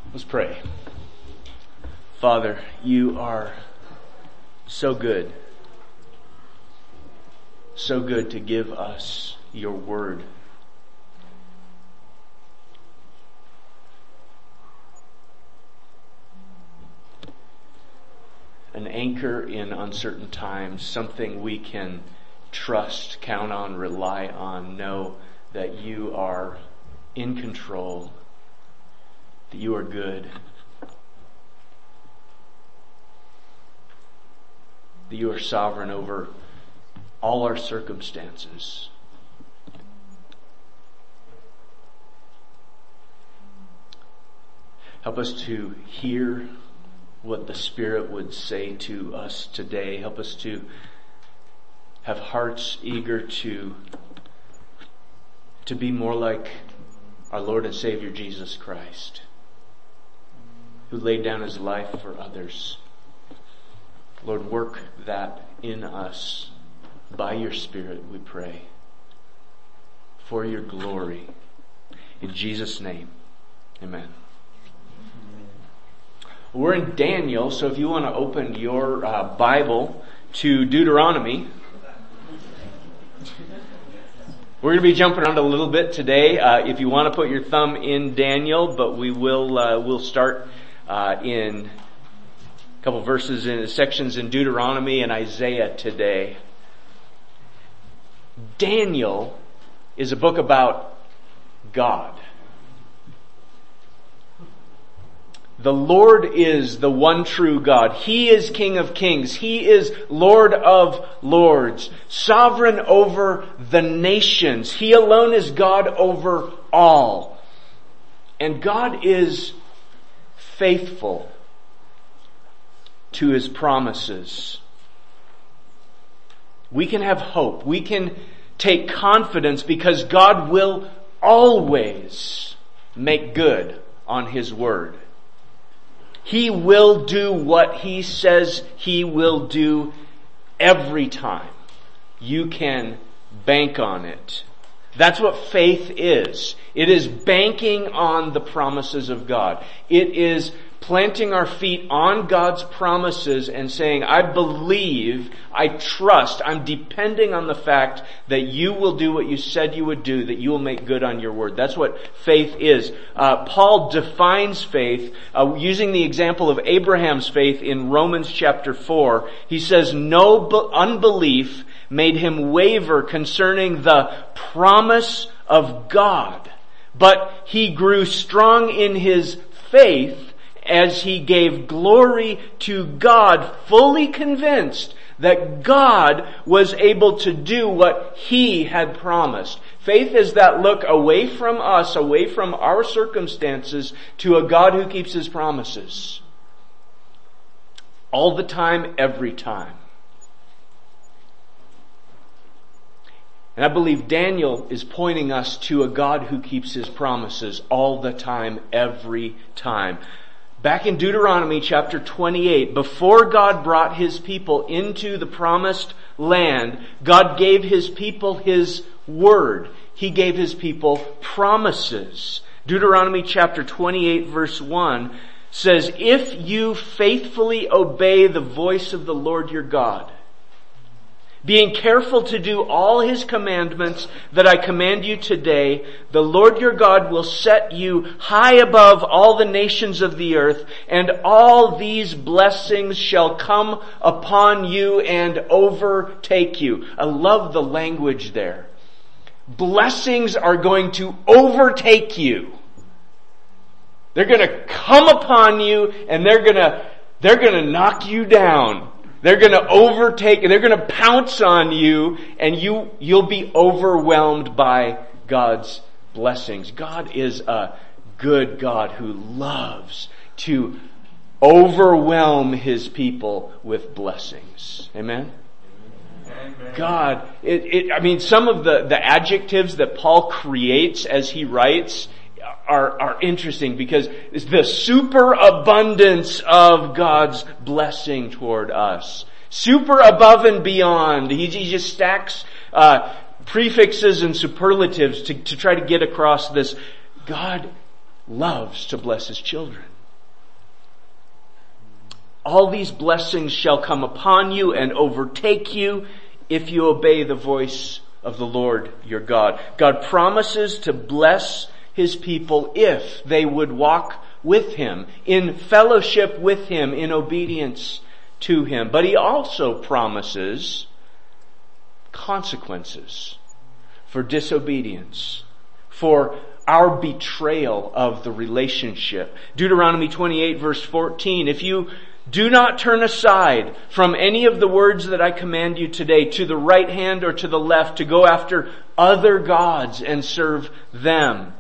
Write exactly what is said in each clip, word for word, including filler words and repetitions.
Let's pray. Father, you are so good. So good to give us your word. An anchor in uncertain times, something we can trust, count on, rely on, know that you are in control, that you are good, that you are sovereign over all our circumstances. Help us to hear what the Spirit would say to us today. Help us to have hearts eager to, to be more like our Lord and Savior Jesus Christ, who laid down his life for others. Lord, work that in us by your Spirit, we pray, for your glory. In Jesus' name, amen. We're in Daniel, so if you want to open your uh, Bible to Deuteronomy, we're going to be jumping around a little bit today. Uh, if you want to put your thumb in Daniel, but we will uh, we'll start uh, in a couple verses in sections in Deuteronomy and Isaiah today. Daniel is a book about God. The Lord is the one true God. He is King of kings. He is Lord of lords, sovereign over the nations. He alone is God over all. And God is faithful to his promises. We can have hope. We can take confidence because God will always make good on his word. He will do what he says he will do every time. You can bank on it. That's what faith is. It is banking on the promises of God. It is planting our feet on God's promises and saying, I believe, I trust, I'm depending on the fact that you will do what you said you would do, that you will make good on your word. That's what faith is. Uh, Paul defines faith uh, using the example of Abraham's faith in Romans chapter four. He says, no bu- unbelief made him waver concerning the promise of God, but he grew strong in his faith as he gave glory to God, fully convinced that God was able to do what he had promised. Faith is that look away from us, away from our circumstances, to a God who keeps his promises. All the time, every time. And I believe Daniel is pointing us to a God who keeps his promises all the time, every time. Back in Deuteronomy chapter twenty-eight, before God brought his people into the promised land, God gave his people his word. He gave his people promises. Deuteronomy chapter twenty-eight verse one says, if you faithfully obey the voice of the Lord your God, being careful to do all his commandments that I command you today, the Lord your God will set you high above all the nations of the earth, and all these blessings shall come upon you and overtake you. I love the language there. Blessings are going to overtake you. They're going to come upon you and they're going to, they're going to knock you down. They're going to overtake, they're going to pounce on you, and you, you'll be overwhelmed by God's blessings. God is a good God who loves to overwhelm his people with blessings. Amen? Amen. God, it, it, I mean, some of the, the adjectives that Paul creates as he writes Are, are interesting because it's the superabundance of God's blessing toward us. Super above and beyond. He, he just stacks uh, prefixes and superlatives to, to try to get across this. God loves to bless his children. all these blessings shall come upon you and overtake you if you obey the voice of the Lord your God. God promises to bless His people if they would walk with Him, in fellowship with Him, in obedience to Him. But He also promises consequences for disobedience, for our betrayal of the relationship. Deuteronomy twenty-eight verse fourteen, if you do not turn aside from any of the words that I command you today, to the right hand or to the left, to go after other gods and serve them.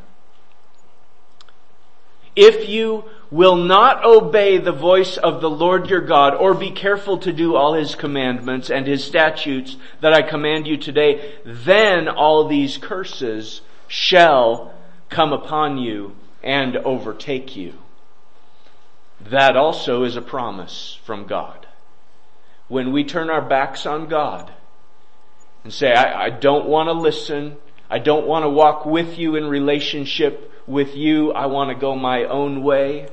If you will not obey the voice of the Lord your God, or be careful to do all His commandments and His statutes that I command you today, then all these curses shall come upon you and overtake you. That also is a promise from God. When we turn our backs on God and say, I, I don't want to listen, I don't want to walk with you in relationship with you, I want to go my own way.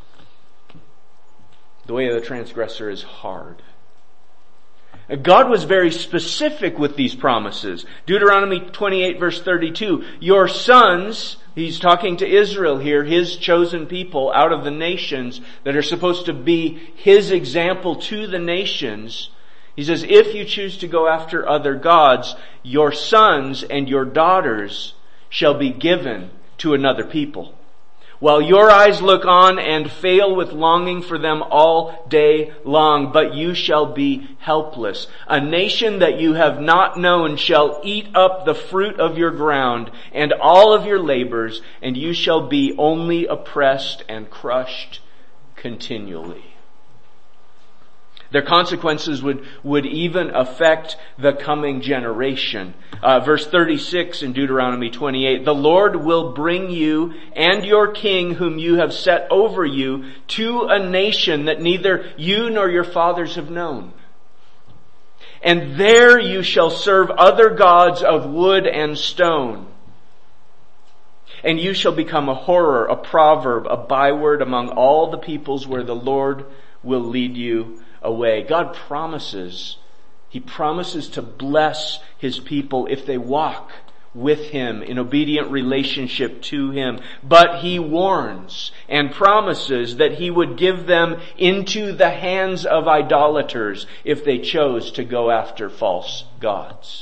The way of the transgressor is hard. God was very specific with these promises. Deuteronomy twenty-eight verse thirty-two, your sons, He's talking to Israel here, His chosen people out of the nations that are supposed to be His example to the nations. He says, if you choose to go after other gods, your sons and your daughters shall be given to another people, while your eyes look on and fail with longing for them all day long, but you shall be helpless. A nation that you have not known shall eat up the fruit of your ground and all of your labors, and you shall be only oppressed and crushed continually. Their consequences would, would even affect the coming generation. Uh, verse thirty-six in Deuteronomy twenty-eight, the Lord will bring you and your king whom you have set over you to a nation that neither you nor your fathers have known. And there you shall serve other gods of wood and stone. And you shall become a horror, a proverb, a byword among all the peoples where the Lord will lead you away. God promises, He promises to bless His people if they walk with Him in obedient relationship to Him. But He warns and promises that He would give them into the hands of idolaters if they chose to go after false gods.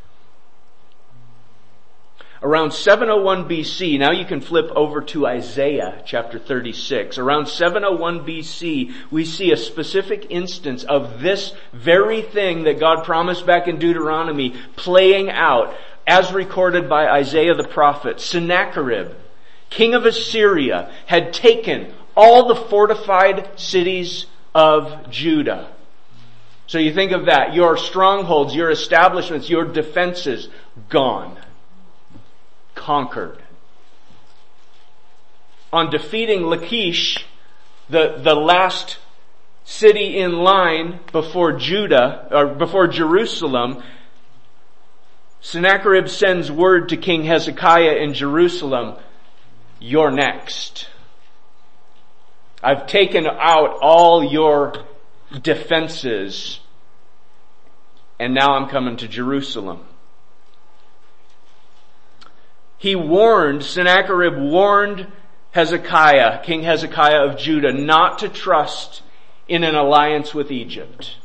Around seven oh one B C, now you can flip over to Isaiah chapter thirty-six. Around seven oh one B C, we see a specific instance of this very thing that God promised back in Deuteronomy playing out as recorded by Isaiah the prophet. Sennacherib, king of Assyria, had taken all the fortified cities of Judah. So you think of that. Your strongholds, your establishments, your defenses, gone. Conquered. On defeating Lachish, the, the last city in line before Judah, or before Jerusalem, Sennacherib sends word to King Hezekiah in Jerusalem, you're next. I've taken out all your defenses, and now I'm coming to Jerusalem. He warned, Sennacherib warned Hezekiah, King Hezekiah of Judah, not to trust in an alliance with Egypt.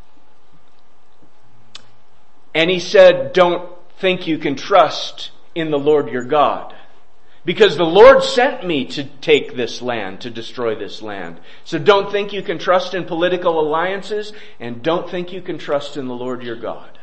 And he said, don't think you can trust in the Lord your God, because the Lord sent me to take this land, to destroy this land. So don't think you can trust in political alliances, and don't think you can trust in the Lord your God.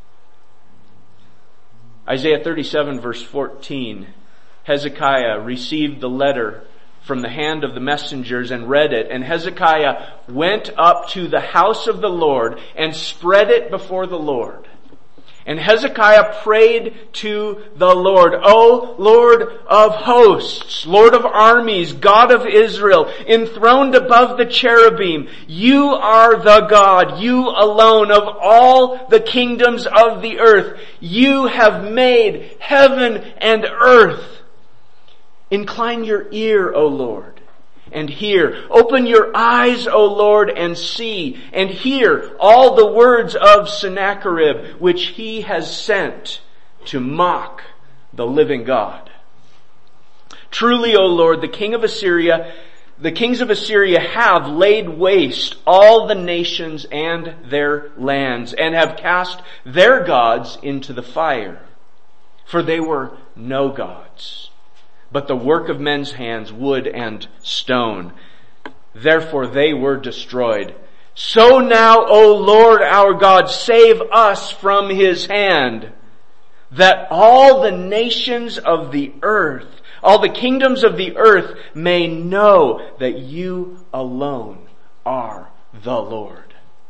Isaiah thirty-seven verse fourteen, Hezekiah received the letter from the hand of the messengers and read it. And Hezekiah went up to the house of the Lord and spread it before the Lord. And Hezekiah prayed to the Lord, O Lord of hosts, Lord of armies, God of Israel, enthroned above the cherubim, you are the God, you alone of all the kingdoms of the earth. You have made heaven and earth. Incline your ear, O Lord, and hear. Open your eyes, O Lord, and see, and hear all the words of Sennacherib, which he has sent to mock the living God. Truly, O Lord, the king of Assyria, the kings of Assyria have laid waste all the nations and their lands, and have cast their gods into the fire. For they were no gods, but the work of men's hands, wood and stone. Therefore they were destroyed. So now, O Lord our God, save us from his hand, that all the nations of the earth, all the kingdoms of the earth may know that you alone are the Lord.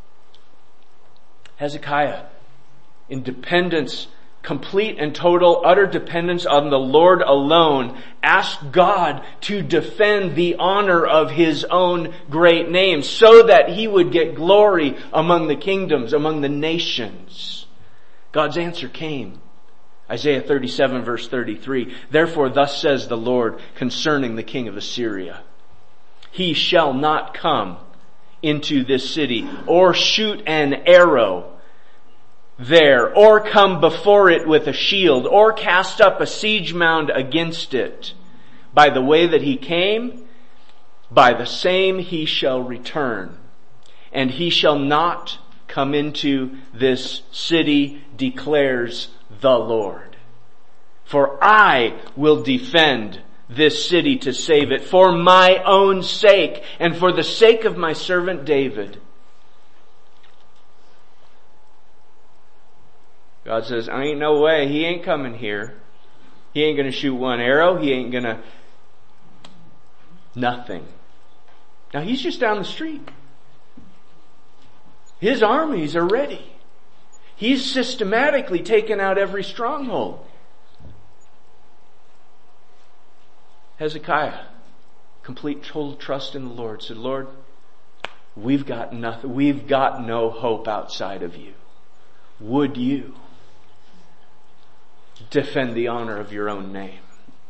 Hezekiah, in dependence, complete and total, utter dependence on the Lord alone, asked God to defend the honor of his own great name so that he would get glory among the kingdoms, among the nations. God's answer came. Isaiah thirty-seven verse thirty-three, therefore thus says the Lord concerning the king of Assyria, he shall not come into this city, or shoot an arrow there, or come before it with a shield, or cast up a siege mound against it. By the way that he came, by the same he shall return, and he shall not come into this city, declares the Lord. For I will defend this city to save it, for my own sake, and for the sake of my servant David. God says, I ain't no way. He ain't coming here. He ain't going to shoot one arrow. He ain't going to... Nothing. Now he's just down the street. His armies are ready. He's systematically taken out every stronghold. Hezekiah, complete total trust in the Lord, said, Lord, we've got nothing. We've got no hope outside of you. Would you defend the honor of your own name?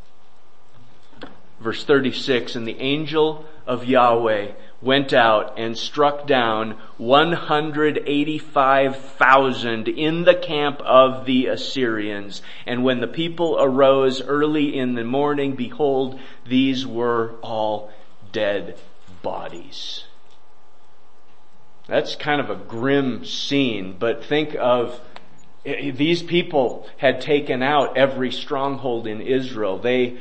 Verse thirty-six, and the angel of Yahweh went out and struck down one hundred eighty-five thousand in the camp of the Assyrians. And when the people arose early in the morning, behold, these were all dead bodies. That's kind of a grim scene, but think of, these people had taken out every stronghold in Israel. They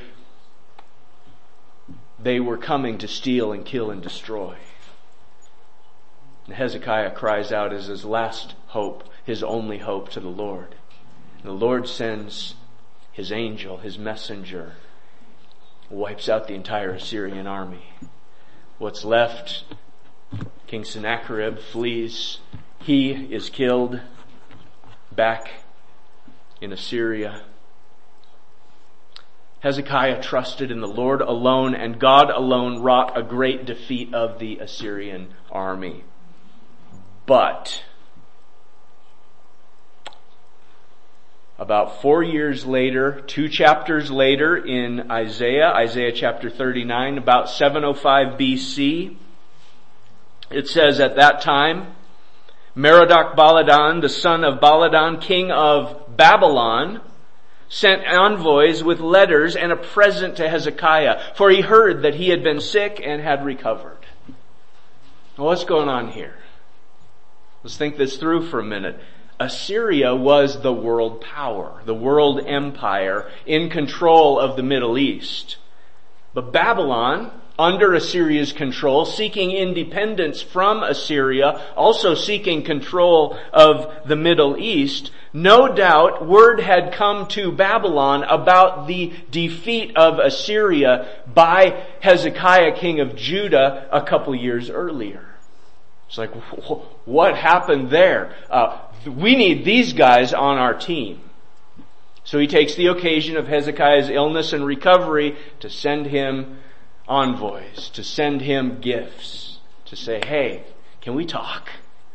They were coming to steal and kill and destroy. And Hezekiah cries out as his last hope, his only hope, to the Lord. And the Lord sends his angel, his messenger, wipes out the entire Assyrian army. What's left, King Sennacherib flees. He is killed back in Assyria. Hezekiah trusted in the Lord alone, and God alone wrought a great defeat of the Assyrian army. But about four years later, two chapters later in Isaiah, Isaiah chapter thirty-nine, about seven oh five B C, it says, at that time, Merodach-Baladan, the son of Baladan, king of Babylon, sent envoys with letters and a present to Hezekiah, for he heard that he had been sick and had recovered. Well, what's going on here? Let's think this through for a minute. Assyria was the world power, the world empire in control of the Middle East. But Babylon, under Assyria's control, seeking independence from Assyria, also seeking control of the Middle East, no doubt word had come to Babylon about the defeat of Assyria by Hezekiah, king of Judah, a couple years earlier. It's like, what happened there? Uh, we need these guys on our team. So he takes the occasion of Hezekiah's illness and recovery to send him envoys, to send him gifts, to say, hey, can we talk?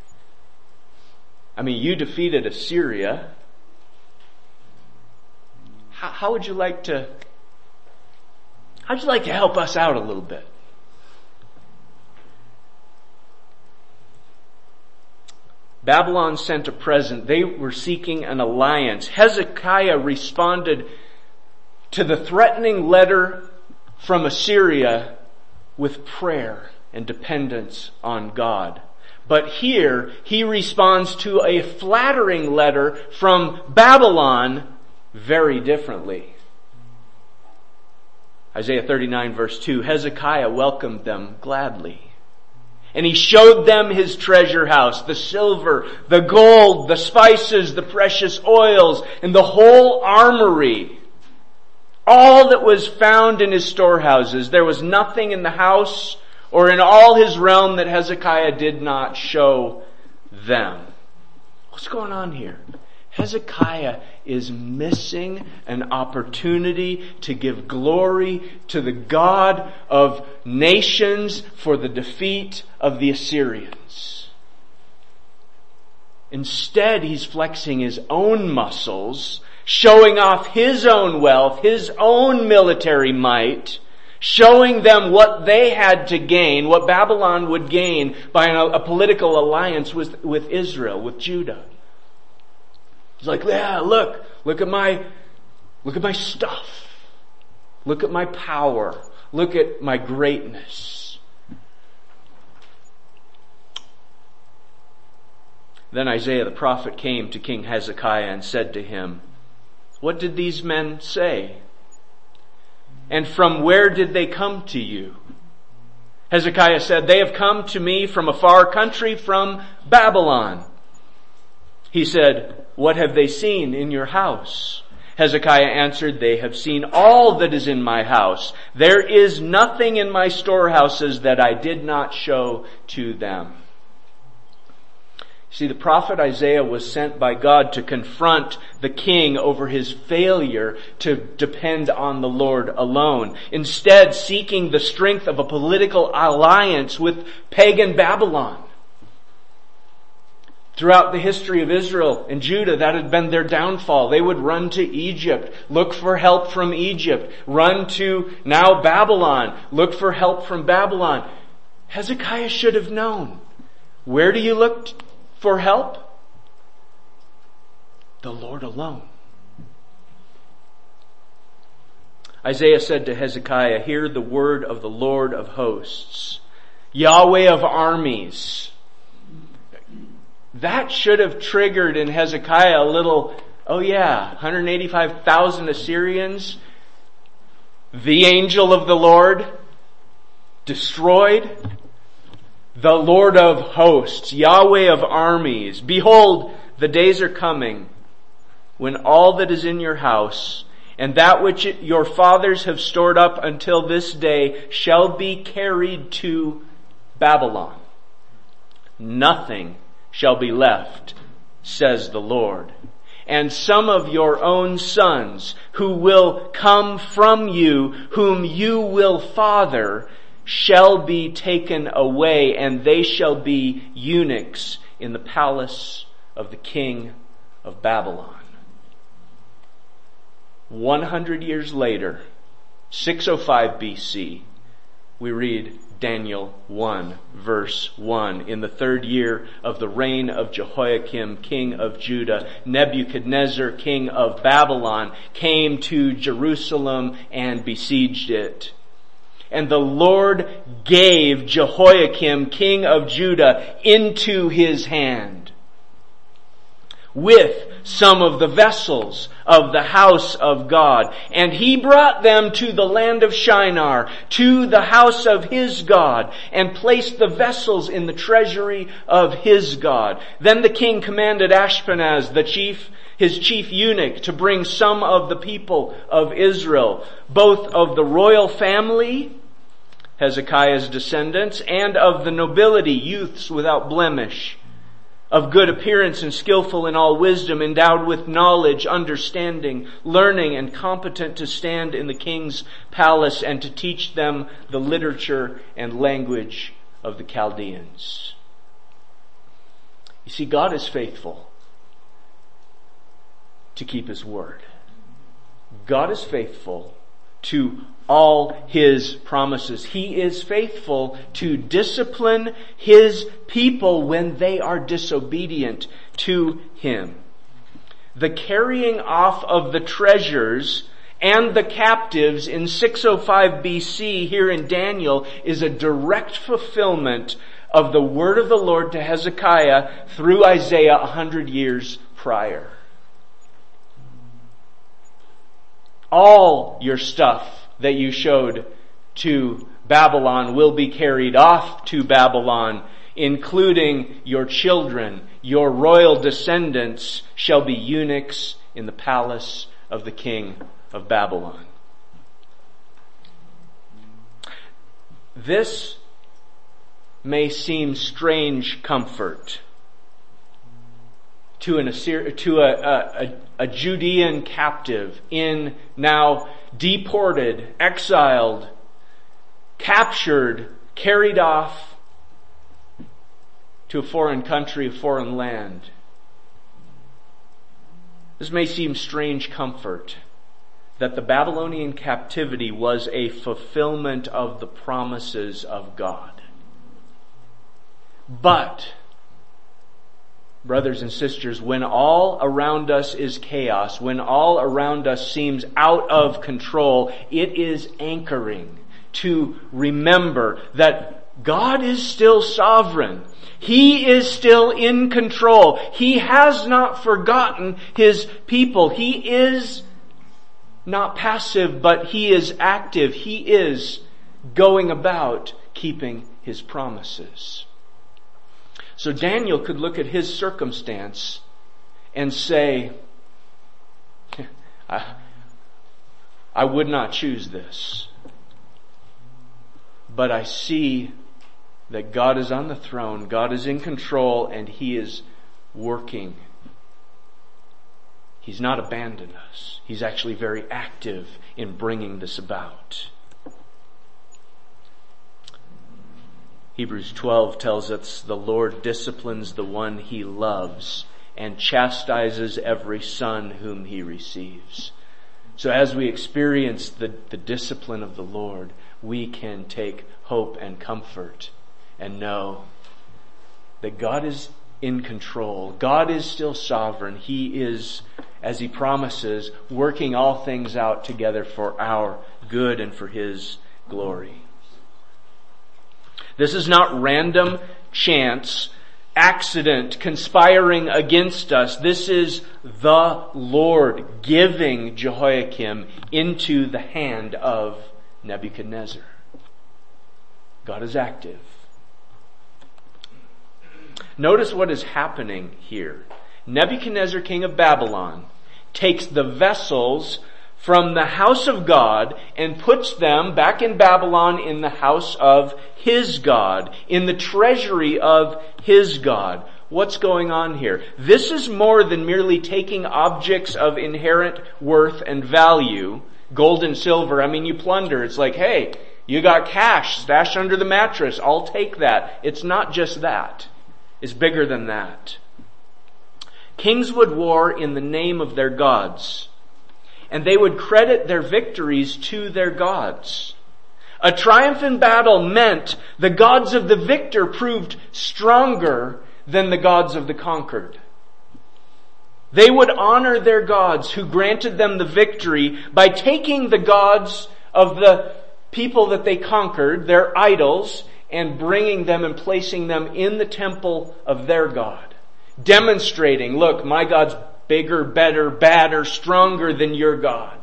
I mean, you defeated Assyria. How, how would you like to, how'd you like to help us out a little bit? Babylon sent a present. They were seeking an alliance. Hezekiah responded to the threatening letter from Assyria with prayer and dependence on God. But here, he responds to a flattering letter from Babylon very differently. Isaiah thirty-nine verse two, Hezekiah welcomed them gladly. And he showed them his treasure house, the silver, the gold, the spices, the precious oils, and the whole armory. All that was found in his storehouses. There was nothing in the house or in all his realm that Hezekiah did not show them. What's going on here? Hezekiah is missing an opportunity to give glory to the God of nations for the defeat of the Assyrians. Instead, he's flexing his own muscles, showing off his own wealth, his own military might, showing them what they had to gain, what Babylon would gain by a, a political alliance with, with Israel, with Judah. He's like, yeah, look, look at my, look at my stuff. Look at my power. Look at my greatness. Then Isaiah the prophet came to King Hezekiah and said to him, what did these men say? And from where did they come to you? Hezekiah said, they have come to me from a far country, from Babylon. He said, what have they seen in your house? Hezekiah answered, they have seen all that is in my house. There is nothing in my storehouses that I did not show to them. See, the prophet Isaiah was sent by God to confront the king over his failure to depend on the Lord alone, instead seeking the strength of a political alliance with pagan Babylon. Throughout the history of Israel and Judah, that had been their downfall. They would run to Egypt, look for help from Egypt, run to now Babylon, look for help from Babylon. Hezekiah should have known. Where do you look for help? The Lord alone. Isaiah said to Hezekiah, hear the word of the Lord of hosts, Yahweh of armies. That should have triggered in Hezekiah a little, oh yeah, one hundred eighty-five thousand Assyrians, the angel of the Lord, destroyed. The Lord of hosts, Yahweh of armies. Behold, the days are coming when all that is in your house and that which it, your fathers have stored up until this day shall be carried to Babylon. Nothing shall be left, says the Lord. And some of your own sons who will come from you, whom you will father, shall be taken away, and they shall be eunuchs in the palace of the king of Babylon. One hundred years later, six oh five B C, we read Daniel one verse one. In the third year of the reign of Jehoiakim, king of Judah, Nebuchadnezzar, king of Babylon, came to Jerusalem and besieged it. And the Lord gave Jehoiakim, king of Judah, into his hand, with some of the vessels of the house of God. And he brought them to the land of Shinar, to the house of his God, and placed the vessels in the treasury of his God. Then the king commanded Ashpenaz, the chief, his chief eunuch, to bring some of the people of Israel, both of the royal family, Hezekiah's descendants, and of the nobility, youths without blemish, of good appearance and skillful in all wisdom, endowed with knowledge, understanding, learning, and competent to stand in the king's palace and to teach them the literature and language of the Chaldeans. You see, God is faithful to keep his word. God is faithful to all His promises. He is faithful to discipline His people when they are disobedient to Him. The carrying off of the treasures and the captives in six oh five B C here in Daniel is a direct fulfillment of the word of the Lord to Hezekiah through Isaiah a hundred years prior. All your stuff that you showed to Babylon will be carried off to Babylon, including your children. Your royal descendants shall be eunuchs in the palace of the king of Babylon. This may seem strange comfort to an Assyri- to a, a, a Judean captive in now deported, exiled, captured, carried off to a foreign country, a foreign land. This may seem strange comfort that the Babylonian captivity was a fulfillment of the promises of God. But, brothers and sisters, when all around us is chaos, when all around us seems out of control, it is anchoring to remember that God is still sovereign. He is still in control. He has not forgotten His people. He is not passive, but He is active. He is going about keeping His promises. So Daniel could look at his circumstance and say, I, I would not choose this. But I see that God is on the throne, God is in control, and He is working. He's not abandoned us. He's actually very active in bringing this about. Hebrews twelve tells us the Lord disciplines the one He loves and chastises every son whom He receives. So as we experience the, the discipline of the Lord, we can take hope and comfort and know that God is in control. God is still sovereign. He is, as He promises, working all things out together for our good and for His glory. This is not random chance, accident, conspiring against us. This is the Lord giving Jehoiakim into the hand of Nebuchadnezzar. God is active. Notice what is happening here. Nebuchadnezzar, king of Babylon, takes the vessels from the house of God and puts them back in Babylon in the house of his God, in the treasury of his God. What's going on here? This is more than merely taking objects of inherent worth and value, gold and silver. I mean, you plunder. It's like, hey, you got cash stashed under the mattress. I'll take that. It's not just that. It's bigger than that. Kings would war in the name of their gods, and they would credit their victories to their gods. A triumph in battle meant the gods of the victor proved stronger than the gods of the conquered. They would honor their gods who granted them the victory by taking the gods of the people that they conquered, their idols, and bringing them and placing them in the temple of their God. Demonstrating, look, my God's bigger, better, badder, stronger than your God.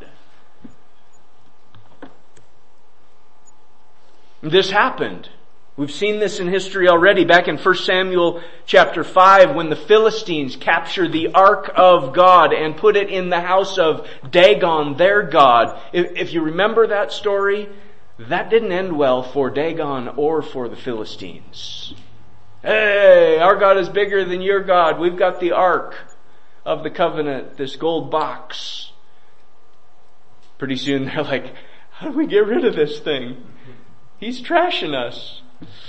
This happened. We've seen this in history already. Back in First Samuel chapter five, when the Philistines captured the ark of God and put it in the house of Dagon, their god. If, if you remember that story, that didn't end well for Dagon or for the Philistines. Hey, our God is bigger than your God. We've got the ark of the covenant, this gold box. Pretty soon they're like, how do we get rid of this thing? He's trashing us.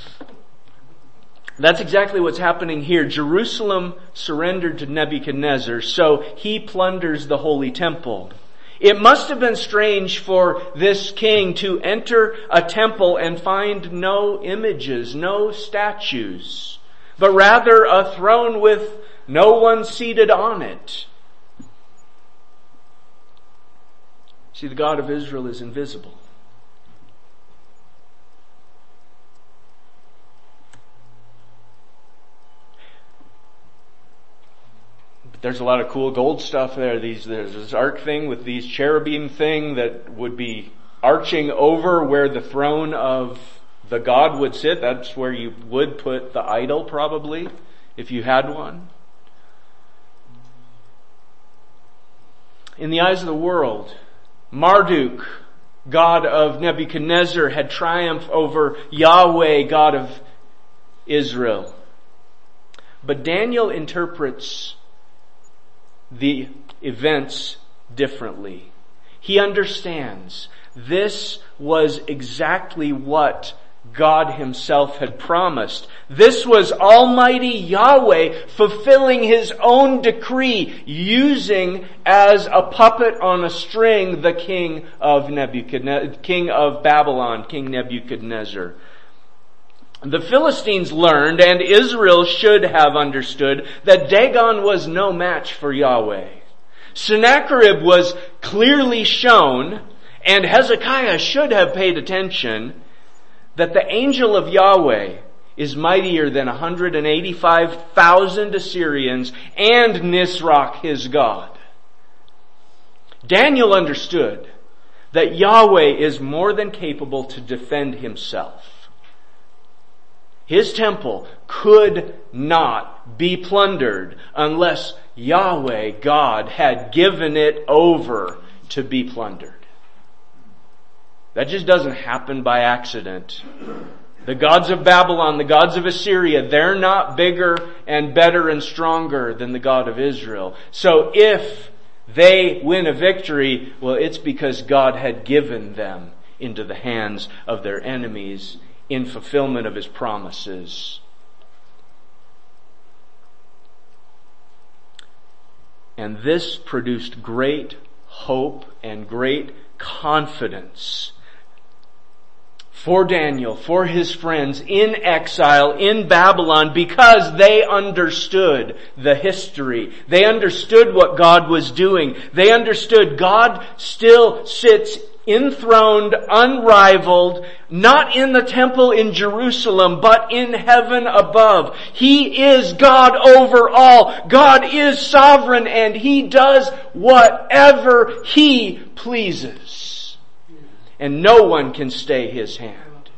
That's exactly what's happening here. Jerusalem surrendered to Nebuchadnezzar, so he plunders the holy temple. It must have been strange for this king to enter a temple and find no images, no statues, but rather a throne with no one seated on it. See, the God of Israel is invisible. There's a lot of cool gold stuff there. These, there's this ark thing with these cherubim thing that would be arching over where the throne of the God would sit. That's where you would put the idol probably, if you had one. In the eyes of the world, Marduk, god of Nebuchadnezzar, had triumphed over Yahweh, God of Israel. But Daniel interprets the events differently. He understands this was exactly what God Himself had promised. This was Almighty Yahweh fulfilling His own decree, using as a puppet on a string the king of Nebuchadnezzar, king of Babylon, King Nebuchadnezzar. The Philistines learned, and Israel should have understood, that Dagon was no match for Yahweh. Sennacherib was clearly shown, and Hezekiah should have paid attention, that the angel of Yahweh is mightier than one hundred eighty-five thousand Assyrians and Nisroch his God. Daniel understood that Yahweh is more than capable to defend Himself. His temple could not be plundered unless Yahweh, God, had given it over to be plundered. That just doesn't happen by accident. The gods of Babylon, the gods of Assyria, they're not bigger and better and stronger than the God of Israel. So if they win a victory, well, it's because God had given them into the hands of their enemies in fulfillment of His promises. And this produced great hope and great confidence for Daniel, for his friends in exile in Babylon, because they understood the history. They understood what God was doing. They understood God still sits enthroned, unrivaled, not in the temple in Jerusalem, but in heaven above. He is God over all. God is sovereign, and He does whatever He pleases. And no one can stay His hand.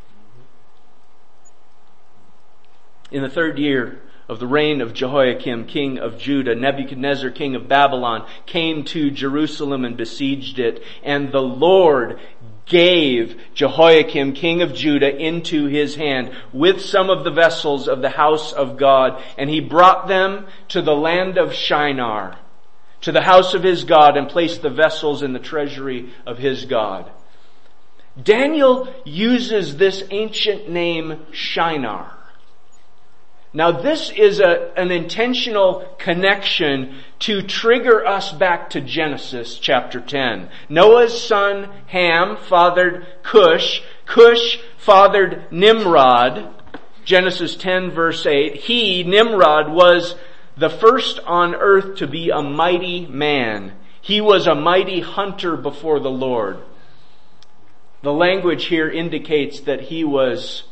In the third year of the reign of Jehoiakim, king of Judah, Nebuchadnezzar, king of Babylon, came to Jerusalem and besieged it. And the Lord gave Jehoiakim, king of Judah, into his hand with some of the vessels of the house of God. And he brought them to the land of Shinar, to the house of his God, and placed the vessels in the treasury of his God. Daniel uses this ancient name Shinar. Now this is a, an intentional connection to trigger us back to Genesis chapter ten. Noah's son Ham fathered Cush. Cush fathered Nimrod. Genesis ten verse eight. He, Nimrod, was the first on earth to be a mighty man. He was a mighty hunter before the Lord. The language here indicates that he was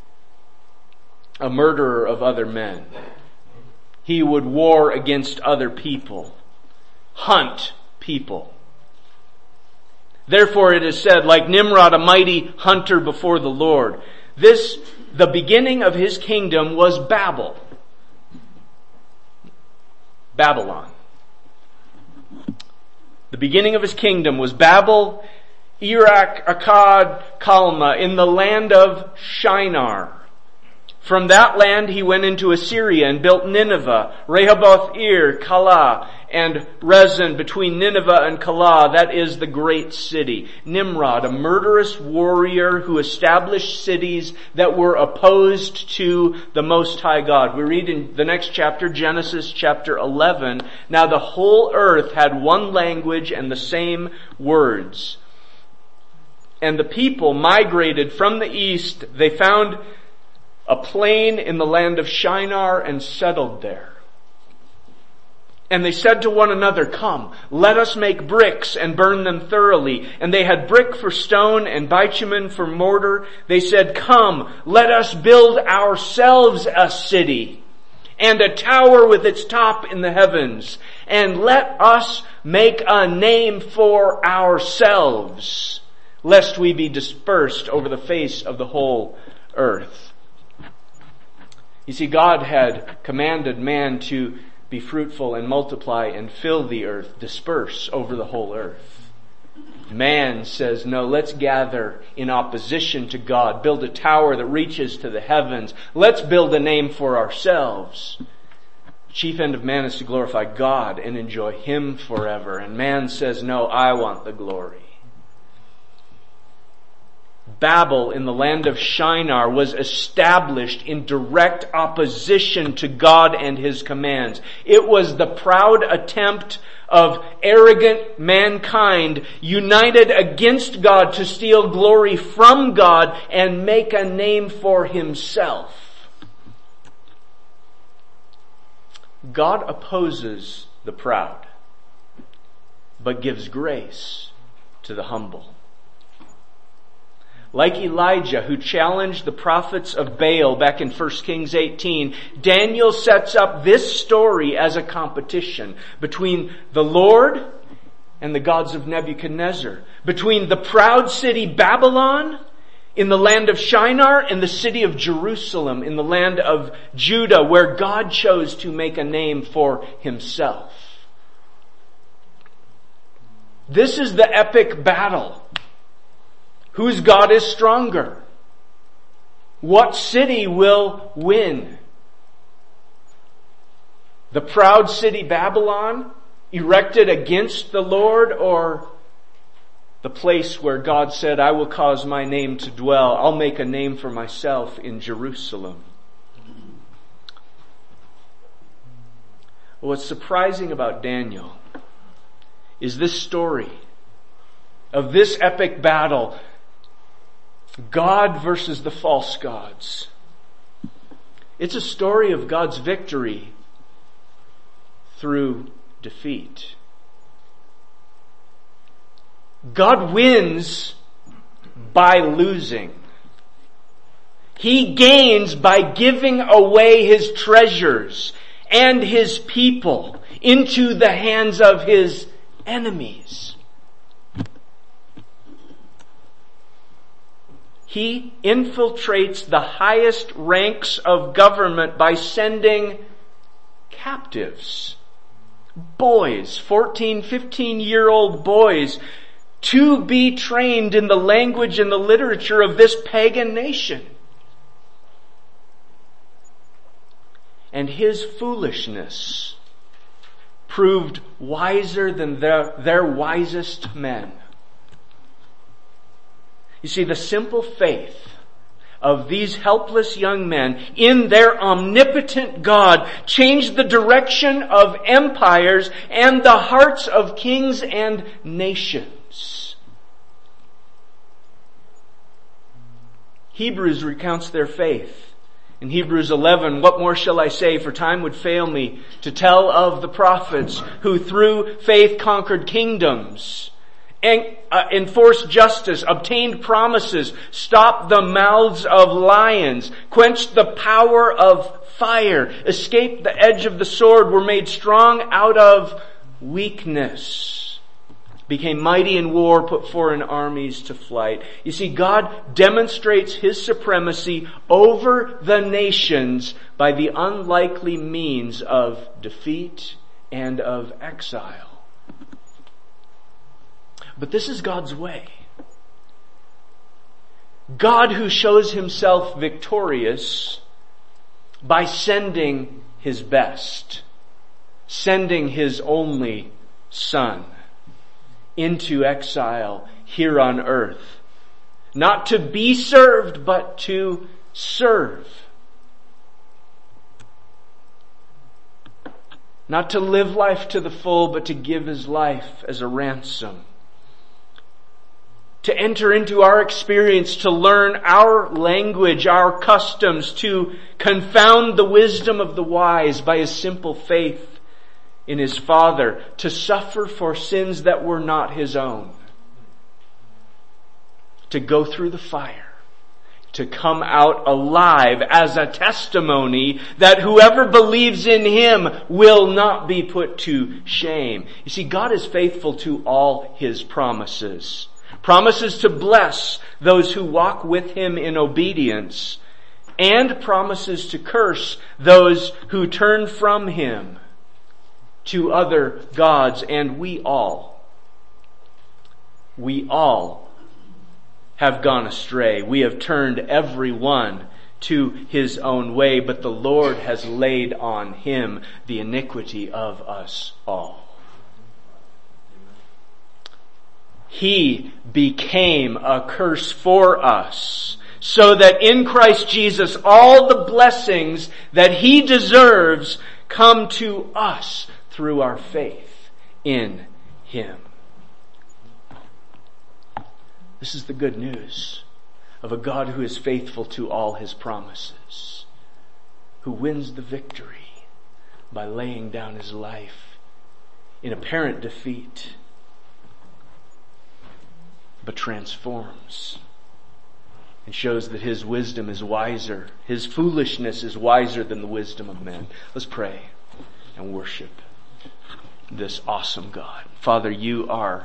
a murderer of other men. He would war against other people, hunt people. Therefore it is said, like Nimrod, a mighty hunter before the Lord. This, the beginning of his kingdom was Babel. Babylon. The beginning of his kingdom was Babel, Iraq, Akkad, Calma, in the land of Shinar. From that land he went into Assyria and built Nineveh, Rehoboth-ir, Calah, and Rezin between Nineveh and Calah. That is the great city. Nimrod, a murderous warrior who established cities that were opposed to the Most High God. We read in the next chapter, Genesis chapter eleven, now the whole earth had one language and the same words. And the people migrated from the east. They found a plain in the land of Shinar and settled there. And they said to one another, "Come, let us make bricks and burn them thoroughly." And they had brick for stone and bitumen for mortar. They said, "Come, let us build ourselves a city and a tower with its top in the heavens. And let us make a name for ourselves, lest we be dispersed over the face of the whole earth." You see, God had commanded man to be fruitful and multiply and fill the earth, disperse over the whole earth. Man says, no, let's gather in opposition to God, build a tower that reaches to the heavens. Let's build a name for ourselves. The chief end of man is to glorify God and enjoy Him forever. And man says, no, I want the glory. Babel in the land of Shinar was established in direct opposition to God and His commands. It was the proud attempt of arrogant mankind united against God to steal glory from God and make a name for himself. God opposes the proud, but gives grace to the humble. Like Elijah, who challenged the prophets of Baal back in First Kings eighteen, Daniel sets up this story as a competition between the Lord and the gods of Nebuchadnezzar, between the proud city Babylon in the land of Shinar and the city of Jerusalem in the land of Judah, where God chose to make a name for Himself. This is the epic battle. Whose God is stronger? What city will win? The proud city Babylon, erected against the Lord, or the place where God said, I will cause my name to dwell. I'll make a name for myself in Jerusalem. What's surprising about Daniel is this story of this epic battle, God versus the false gods. It's a story of God's victory through defeat. God wins by losing. He gains by giving away His treasures and His people into the hands of His enemies. He infiltrates the highest ranks of government by sending captives, boys, fourteen, fifteen-year-old boys, to be trained in the language and the literature of this pagan nation. And his foolishness proved wiser than their, their wisest men. You see, the simple faith of these helpless young men in their omnipotent God changed the direction of empires and the hearts of kings and nations. Hebrews recounts their faith. In Hebrews eleven, what more shall I say? For time would fail me to tell of the prophets who through faith conquered kingdoms, and uh, enforced justice, obtained promises, stopped the mouths of lions, quenched the power of fire, escaped the edge of the sword, were made strong out of weakness, became mighty in war, put foreign armies to flight. You see, God demonstrates His supremacy over the nations by the unlikely means of defeat and of exile. But this is God's way. God, who shows Himself victorious, by sending His best, sending His only Son into exile here on earth, not to be served, but to serve. Not to live life to the full, but to give His life as a ransom. To enter into our experience, to learn our language, our customs, to confound the wisdom of the wise by His simple faith in His Father, to suffer for sins that were not His own, to go through the fire, to come out alive as a testimony that whoever believes in Him will not be put to shame. You see, God is faithful to all His promises. Promises to bless those who walk with Him in obedience, and promises to curse those who turn from Him to other gods. And we all, we all have gone astray. We have turned every one to his own way, but the Lord has laid on Him the iniquity of us all. He became a curse for us, so that in Christ Jesus all the blessings that He deserves come to us through our faith in Him. This is the good news of a God who is faithful to all His promises, who wins the victory by laying down His life in apparent defeat, but transforms and shows that His wisdom is wiser. His foolishness is wiser than the wisdom of men. Let's pray and worship this awesome God. Father, You are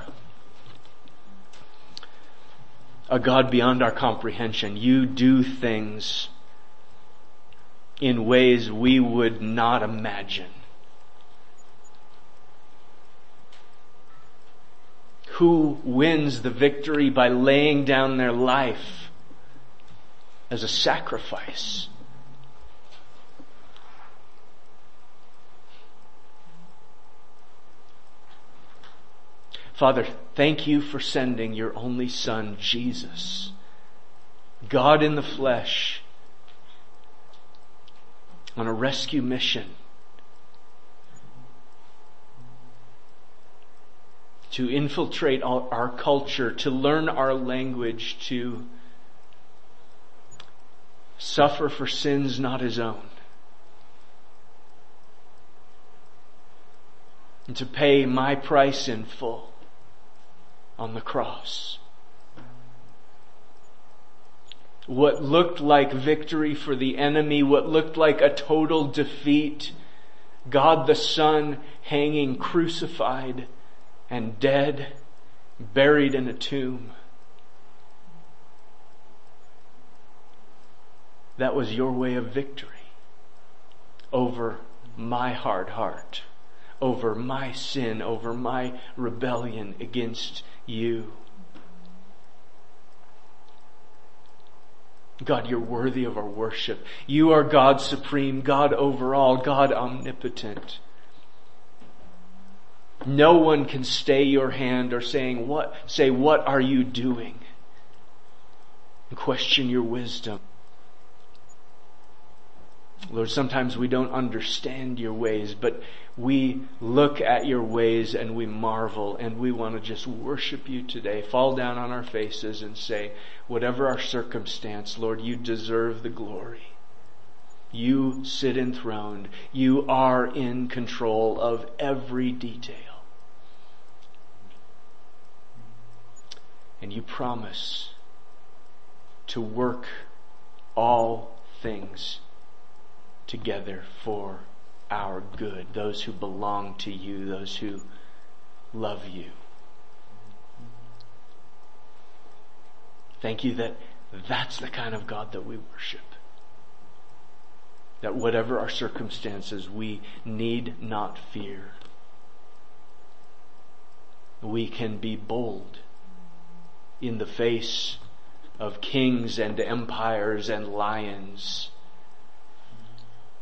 a God beyond our comprehension. You do things in ways we would not imagine. Who wins the victory by laying down their life as a sacrifice. Father, thank You for sending Your only Son, Jesus, God in the flesh, on a rescue mission to infiltrate our culture, to learn our language, to suffer for sins not His own, and to pay my price in full on the cross. What looked like victory for the enemy, what looked like a total defeat, God the Son hanging crucified and dead, buried in a tomb. That was Your way of victory over my hard heart, over my sin, over my rebellion against You. God, You're worthy of our worship. You are God supreme, God over all, God omnipotent. No one can stay Your hand or saying, what, say, what are You doing? And question Your wisdom. Lord, sometimes we don't understand Your ways, but we look at Your ways and we marvel, and we want to just worship You today. Fall down on our faces and say, whatever our circumstance, Lord, You deserve the glory. You sit enthroned. You are in control of every detail. And You promise to work all things together for our good, those who belong to You, those who love You. Thank You that that's the kind of God that we worship. That whatever our circumstances, we need not fear. We can be bold in the face of kings and empires and lions,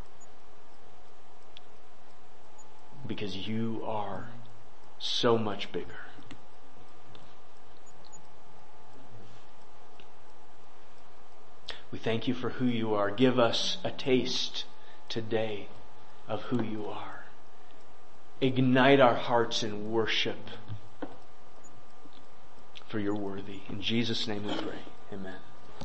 because you are so much bigger. We thank you for who you are. Give us a taste today of who you are. Ignite our hearts in worship, for you're worthy. In Jesus' name we pray. Amen.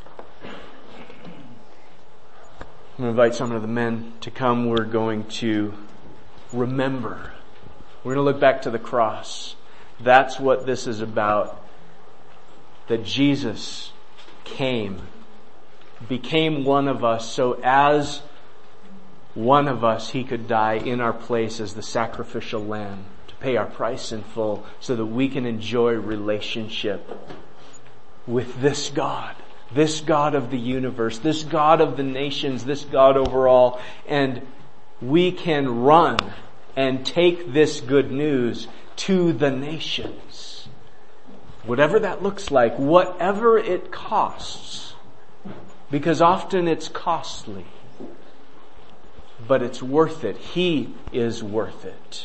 I'm going to invite some of the men to come. We're going to remember. We're going to look back to the cross. That's what this is about. That Jesus came, became one of us, so as one of us, He could die in our place as the sacrificial lamb to pay our price in full so that we can enjoy relationship with this God, this God of the universe, this God of the nations, this God over all. And we can run and take this good news to the nations. Whatever that looks like, whatever it costs, because often it's costly. But it's worth it. He is worth it.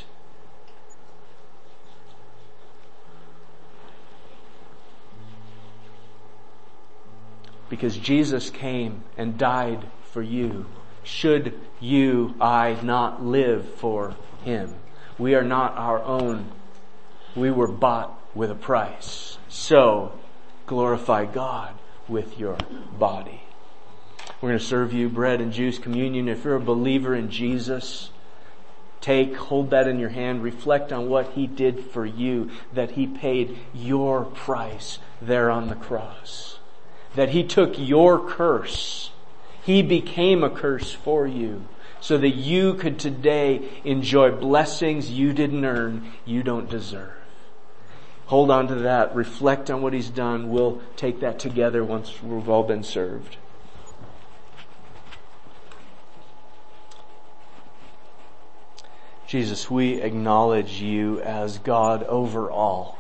Because Jesus came and died for you. Should you, I, not live for Him? We are not our own. We were bought with a price. So, glorify God with your body. We're going to serve you bread and juice, communion. If you're a believer in Jesus, take, hold that in your hand. Reflect on what He did for you, that He paid your price there on the cross. That He took your curse. He became a curse for you so that you could today enjoy blessings you didn't earn, you don't deserve. Hold on to that. Reflect on what He's done. We'll take that together once we've all been served. Jesus, we acknowledge You as God over all,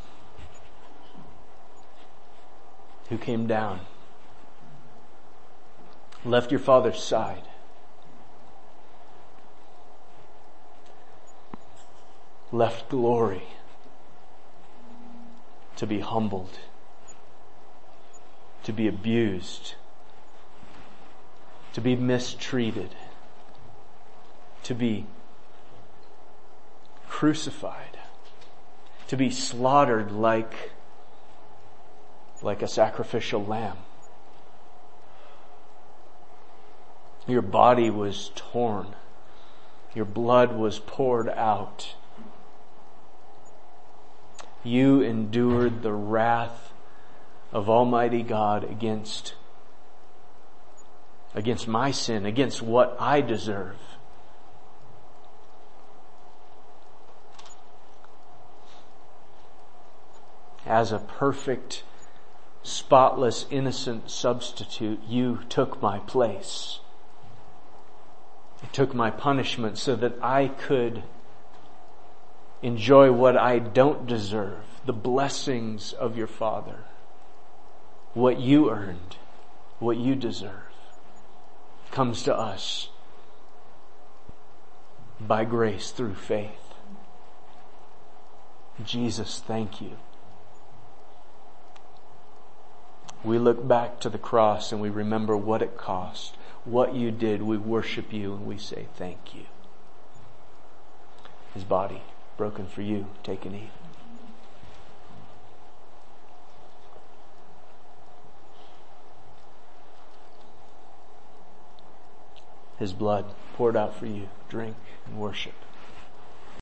who came down, left Your Father's side, left glory to be humbled, to be abused, to be mistreated, to be crucified, to be slaughtered like, like a sacrificial lamb. Your body was torn. Your blood was poured out. You endured the wrath of Almighty God against, against my sin, against what I deserve. As a perfect, spotless, innocent substitute, You took my place. You took my punishment so that I could enjoy what I don't deserve, the blessings of Your Father, what You earned, what You deserve, comes to us by grace through faith. Jesus, thank You. We look back to the cross and we remember what it cost, what You did. We worship You and we say thank You. His body broken for you. Take and eat. His blood poured out for you. Drink and worship.